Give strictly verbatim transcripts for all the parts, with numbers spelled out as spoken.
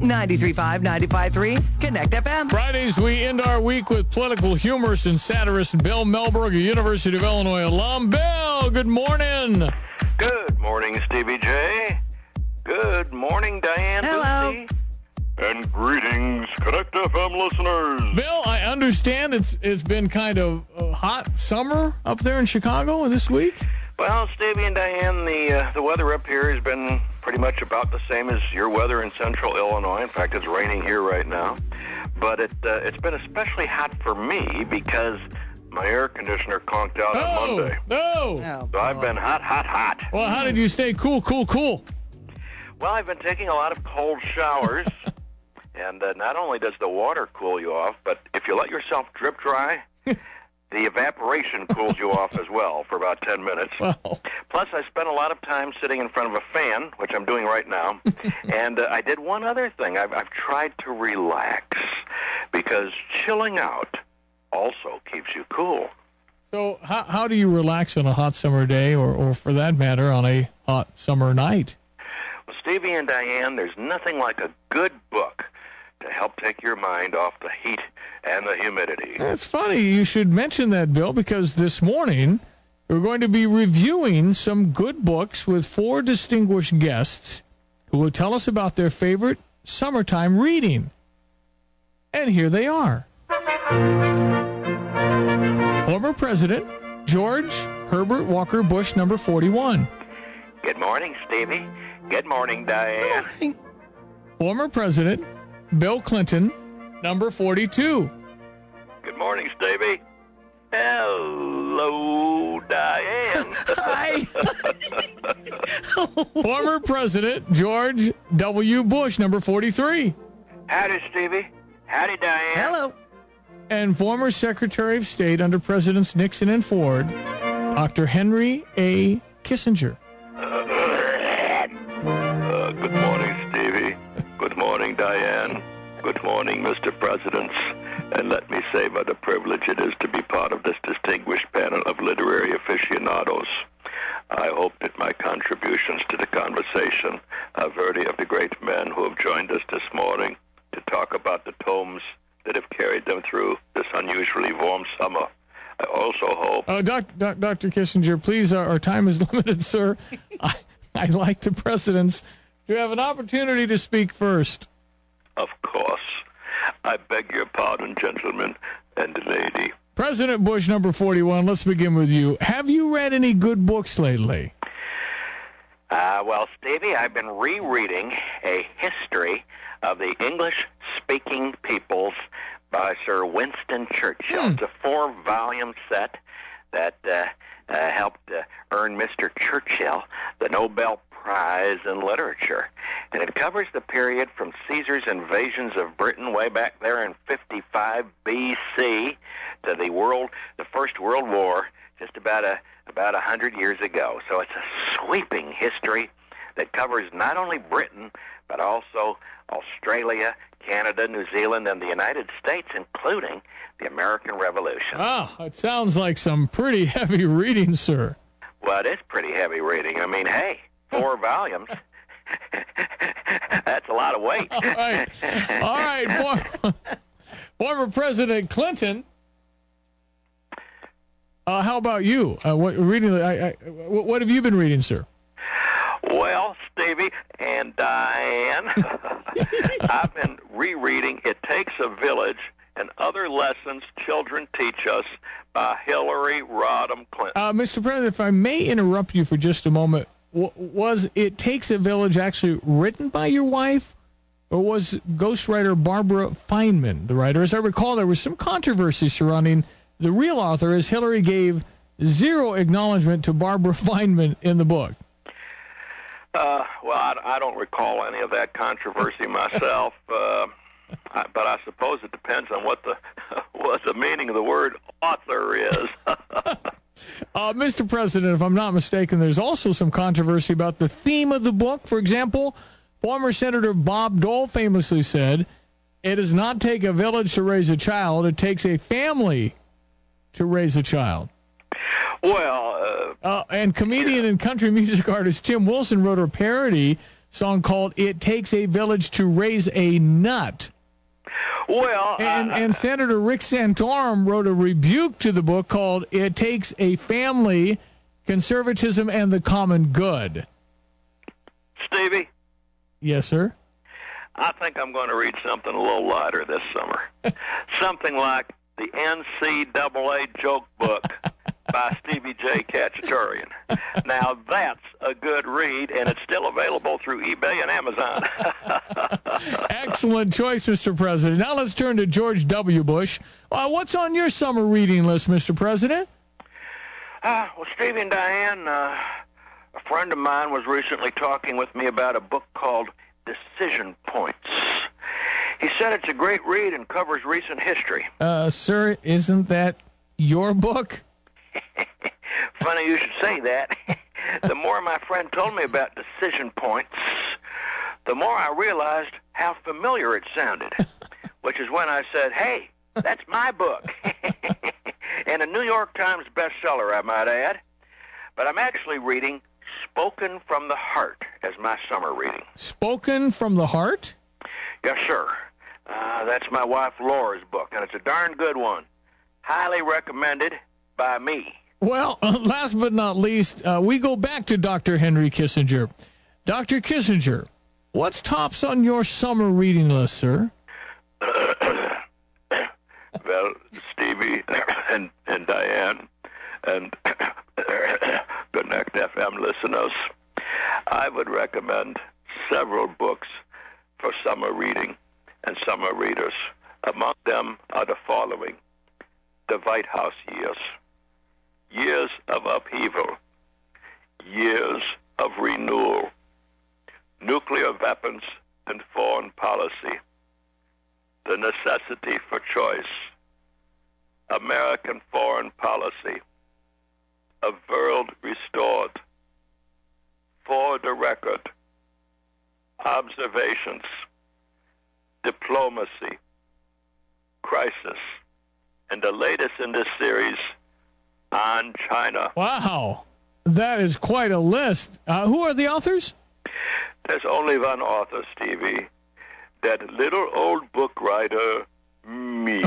ninety-three point five, ninety-five point three, Connect F M. Fridays, we end our week with political humorist and satirist Bill Melberg, a University of Illinois alum. Bill, good morning. Good morning, Stevie J. Good morning, Diane. Hello. Lucy. And greetings, Connect F M listeners. Bill, I understand it's it's been kind of a hot summer up there in Chicago this week. Well, Stevie and Diane, the uh, the weather up here has been pretty much about the same as your weather in central Illinois. In fact, it's raining here right now. But it uh, it's been especially hot for me because my air conditioner conked out Oh, on Monday. no. Oh, So I've been hot, hot, hot. Well, how did you stay cool, cool, cool? Well, I've been taking a lot of cold showers. And uh, not only does the water cool you off, but if you let yourself drip dry, the evaporation cools you off as well for about ten minutes. Wow. Plus, I spent a lot of time sitting in front of a fan, which I'm doing right now. and uh, I did one other thing. I've, I've tried to relax because chilling out also keeps you cool. So how how do you relax on a hot summer day, or, or for that matter, on a hot summer night? Well, Stevie and Diane, there's nothing like a good book to help take your mind off the heat and the humidity. It's funny you should mention that, Bill, because this morning we're going to be reviewing some good books with four distinguished guests who will tell us about their favorite summertime reading. And here they are. Former President George Herbert Walker Bush, number forty-one. Good morning, Stevie. Good morning, Diane. Former President Bill Clinton, number forty-two. Good morning, Stevie. Hello, Diane. Hi. Former President George W. Bush, number forty-three. Howdy, Stevie. Howdy, Diane. Hello. And former Secretary of State under Presidents Nixon and Ford, Doctor Henry A. Kissinger. Uh, good morning, Stevie. Good morning, Diane. Good morning, Mister Presidents. And let me say what a privilege it is to be part of this distinguished panel of literary aficionados. I hope that my contributions to the conversation are worthy of the great men who have joined us this morning to talk about the tomes that have carried them through this unusually warm summer. I also hope... Uh, doc, doc, Doctor Kissinger, please, our, our time is limited, sir. I, I'd like the presidents to have an opportunity to speak first. Of course. I beg your pardon, gentlemen and lady. President Bush, number forty-one, let's begin with you. Have you read any good books lately? Uh, well, Stevie, I've been rereading A History of the English-Speaking Peoples by Sir Winston Churchill. Hmm. It's a four-volume set that uh, uh, helped uh, earn Mister Churchill the Nobel Prize in Literature. And it covers the period from Caesar's invasions of Britain way back there in fifty-five B C to the world, the First World War, just about a about a hundred years ago. So it's a sweeping history that covers not only Britain, but also Australia, Canada, New Zealand, and the United States, including the American Revolution. Wow, it sounds like some pretty heavy reading, sir. Well, it is pretty heavy reading. I mean, hey, four volumes. That's a lot of weight. All right. All right. Former, former President Clinton. Uh, how about you? Uh, what reading? I, I, what have you been reading, sir? Well, Stevie and Diane, I've been rereading It Takes a Village and Other Lessons Children Teach Us by Hillary Rodham Clinton. Uh, Mister President, if I may interrupt you for just a moment, w- was It Takes a Village actually written by your wife, or was ghostwriter Barbara Feynman the writer? As I recall, there was some controversy surrounding the real author, as Hillary gave zero acknowledgement to Barbara Feynman in the book. Uh, well, I, I don't recall any of that controversy myself, uh, I, but I suppose it depends on what the what the meaning of the word author is. uh, Mister President, if I'm not mistaken, there's also some controversy about the theme of the book. For example, former Senator Bob Dole famously said, "It does not take a village to raise a child; it takes a family to raise a child." Well, uh, uh, and comedian and country music artist Tim Wilson wrote a parody song called It Takes a Village to Raise a Nut. Well, And, uh, and Senator Rick Santorum wrote a rebuke to the book called It Takes a Family, Conservatism, and the Common Good. Stevie, Yes, sir. I think I'm going to read something a little lighter this summer. Something like the N C double A Joke Book by Stevie J. Cacciaturian. Now, that's a good read, and it's still available through eBay and Amazon. Excellent choice, Mister President. Now let's turn to George W. Bush. Uh, what's on your summer reading list, Mister President? Uh, well, Stevie and Diane, uh, a friend of mine was recently talking with me about a book called Decision Points. He said it's a great read and covers recent history. Uh, sir, isn't that your book? Funny you should say that. The more my friend told me about Decision Points, the more I realized how familiar it sounded, which is when I said, hey, that's my book. And a New York Times bestseller, I might add. But I'm actually reading Spoken from the Heart as my summer reading. Spoken from the Heart? Yes, sir. Uh, that's my wife Laura's book, and it's a darn good one. Highly recommended by me. Well, uh, last but not least, uh, we go back to Doctor Henry Kissinger. Doctor Kissinger, what's tops on your summer reading list, sir? Well, Stevie and, and Diane and Connect F M listeners, I would recommend several books for summer reading and summer readers. Among them are the following: The White House Years, Years of Upheaval, Years of Renewal, Nuclear Weapons and Foreign Policy, The Necessity for Choice, American Foreign Policy, A World Restored, For the Record, Observations, Diplomacy, Crisis, and the latest in this series, On China. Wow, that is quite a list. Uh, who are the authors? There's only one author, Stevie. That little old book writer, me.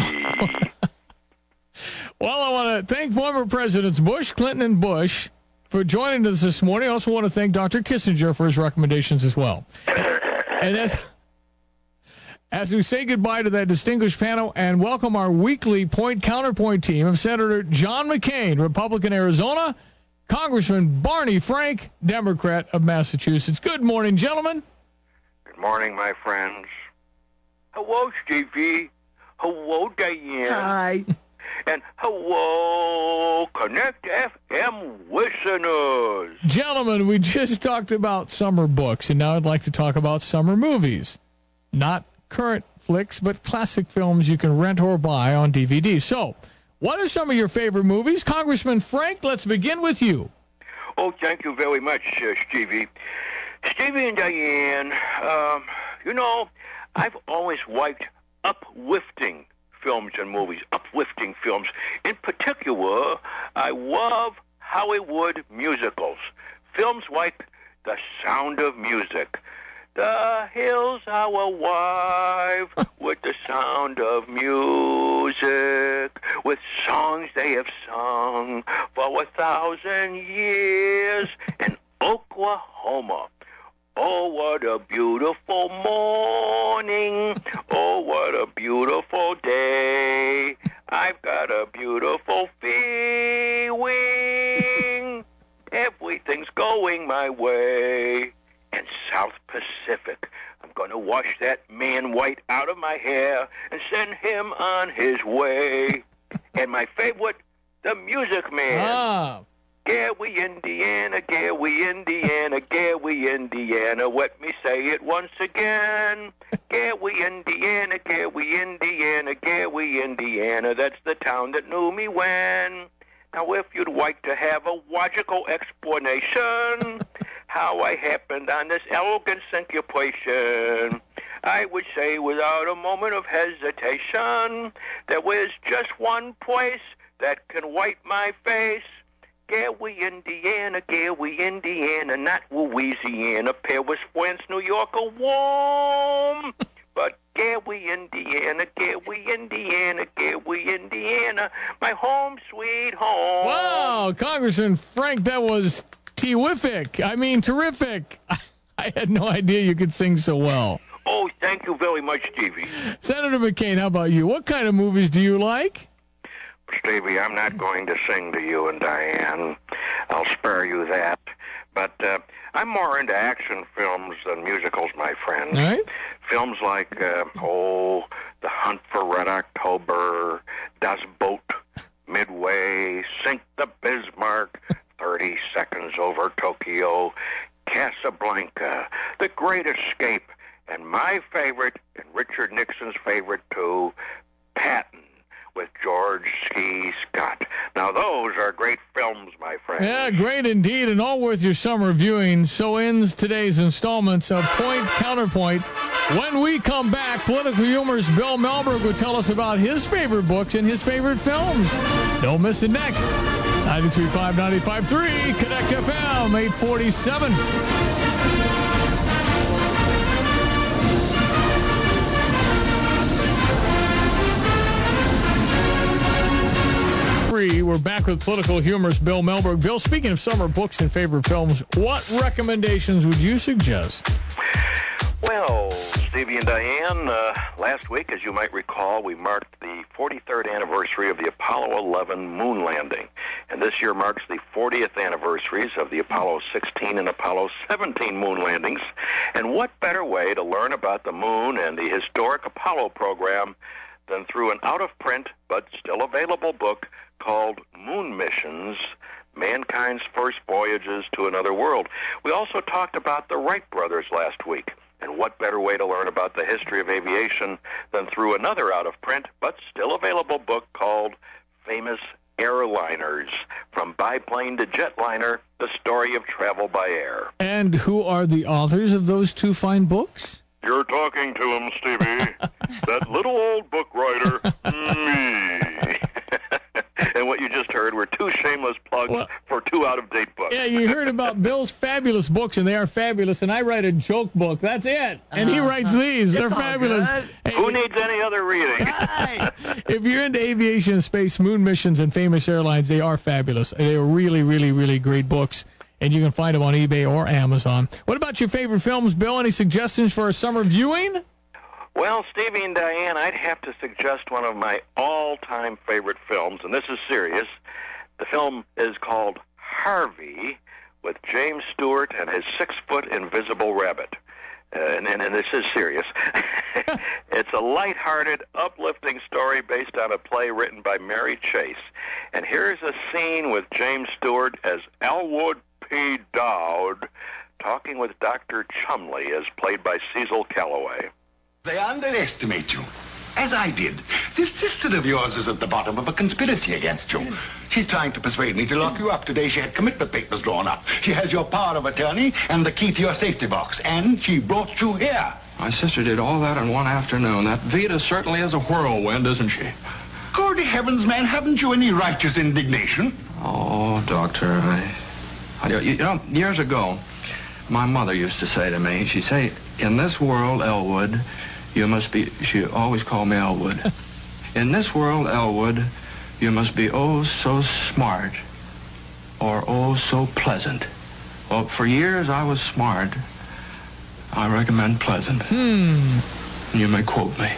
Well, I want to thank former Presidents Bush, Clinton, and Bush for joining us this morning. I also want to thank Doctor Kissinger for his recommendations as well. And as, as we say goodbye to that distinguished panel and welcome our weekly point-counterpoint team of Senator John McCain, Republican, Arizona, Congressman Barney Frank, Democrat of Massachusetts. Good morning, gentlemen. Good morning, my friends. Hello, Stevie. Hello, Diane. Hi. And hello, Connect F M listeners. Gentlemen, we just talked about summer books, and now I'd like to talk about summer movies. Not current flicks, but classic films you can rent or buy on D V D. So, what are some of your favorite movies? Congressman Frank, let's begin with you. Oh, thank you very much, uh, Stevie. Stevie and Diane, um, you know, I've always liked uplifting films and movies, uplifting films. In particular, I love Hollywood musicals. Films like The Sound of Music. The hills are alive with the sound of music, with songs they have sung for a thousand years. And Oklahoma. Oh, what a beautiful morning. Oh, what a beautiful day. I've got a beautiful feeling. Everything's going my way. And South Pacific. I'm going to wash that man white out of my hair and send him on his way. And my favorite, The Music Man. Ah. Gary, Indiana, Gary, Indiana, Gary, Indiana. Let me say it once again. Gary, Indiana, Gary, Indiana, Gary, Indiana. That's the town that knew me when. Now, if you'd like to have a logical explanation how I happened on this elegant syncopation, I would say without a moment of hesitation, there was just one place that can wipe my face. Galway, Indiana, Galway, Indiana, not Louisiana. Pair was friends, New York, a warm. But Galway, Indiana, Galway, Indiana, Galway, Indiana, my home, sweet home. Wow, Congressman Frank, that was terrific. I mean, terrific. I had no idea you could sing so well. Oh, thank you very much, Stevie. Senator McCain, how about you? What kind of movies do you like? Stevie, I'm not going to sing to you and Diane. I'll spare you that. But uh, I'm more into action films than musicals, my friends. All right. Films like, uh, oh, The Hunt for Red October, Das Boot, Midway, Sink the Bismarck, thirty Seconds Over Tokyo, Casablanca, The Great Escape, and my favorite, and Richard Nixon's favorite too, Patton, with George C. Scott. Now, those are great films, my friends. Yeah, great indeed, and all worth your summer viewing. So ends today's installments of Point Counterpoint. When we come back, political humorist Bill Melberg will tell us about his favorite books and his favorite films. Don't miss it next. ninety-three point five, ninety-five point three, Connect F M, eight forty-seven. We're back with political humorist Bill Melberg. Bill, speaking of summer books and favorite films, what recommendations would you suggest? Well, Stevie and Diane, uh, last week, as you might recall, we marked the forty-third anniversary of the Apollo eleven moon landing. And this year marks the fortieth anniversaries of the Apollo sixteen and Apollo seventeen moon landings. And what better way to learn about the moon and the historic Apollo program than through an out-of-print but still available book called Moon Missions, Mankind's First Voyages to Another World. We also talked about the Wright brothers last week. And what better way to learn about the history of aviation than through another out-of-print but still available book called Famous Airliners, From Biplane to Jetliner, The Story of Travel by Air. And who are the authors of those two fine books? You're talking to him, Stevie. That little old book writer, me. And what you just heard were two shameless plugs well, for two out-of-date books. Yeah, you heard about Bill's fabulous books, and they are fabulous, and I write a joke book. That's it. And uh, he writes these. They're fabulous. Hey, who needs any other reading? If you're into aviation and space, moon missions, and famous airlines, they are fabulous. They are really, really, really great books, and you can find them on eBay or Amazon. What about your favorite films, Bill? Any suggestions for a summer viewing? Well, Stevie and Diane, I'd have to suggest one of my all-time favorite films, and this is serious. The film is called Harvey, with James Stewart and his six-foot invisible rabbit. Uh, and, and, and this is serious. It's a lighthearted, uplifting story based on a play written by Mary Chase. And here's a scene with James Stewart as Elwood P. Dowd talking with Doctor Chumley, as played by Cecil Calloway. They underestimate you, as I did. This sister of yours is at the bottom of a conspiracy against you. She's trying to persuade me to lock you up. Today she had commitment papers drawn up. She has your power of attorney and the key to your safety box. And she brought you here. My sister did all that in one afternoon. That Vita certainly is a whirlwind, isn't she? Good heavens, man, haven't you any righteous indignation? Oh, Doctor, I... I you know, years ago, my mother used to say to me, she'd say, in this world, Elwood, you must be, she always called me Elwood. In this world, Elwood, you must be oh so smart or oh so pleasant. Well, for years I was smart. I recommend pleasant. Hmm. You may quote me.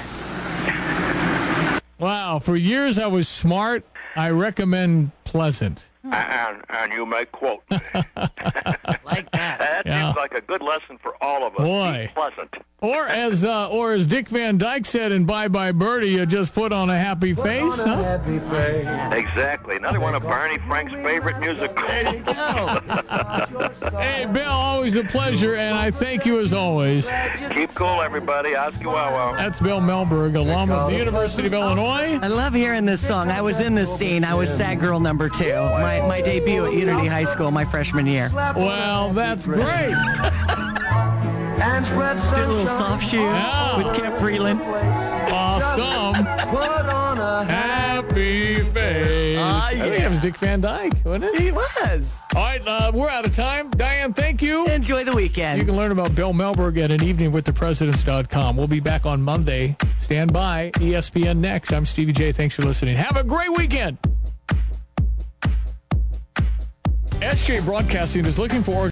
Wow, for years I was smart. I recommend pleasant. And, and you may quote me. Like that. That Yeah. seems like a good lesson for all of us. Boy. Be pleasant. Or as uh, or as Dick Van Dyke said in Bye Bye Birdie, you just put on a happy face, huh? Exactly. Another one of Barney Frank's favorite musicals. There you go. Hey, Bill, always a pleasure, and I thank you as always. Keep cool, everybody. Osceola. That's Bill Melberg, alum of the University of Illinois. I love hearing this song. I was in this scene. I was SAG Girl number two. My, my debut at Unity High School, my freshman year. Well, that's great. Did a little soft shoe Yeah. with Kent Freeland. Awesome. Happy face. I think yeah. that was Dick Van Dyke, wasn't it? He was. All right, uh, we're out of time. Diane, thank you. Enjoy the weekend. You can learn about Bill Melberg at an evening with the presidents dot com. We'll be back on Monday. Stand by. E S P N next. I'm Stevie J. Thanks for listening. Have a great weekend. S J Broadcasting is looking for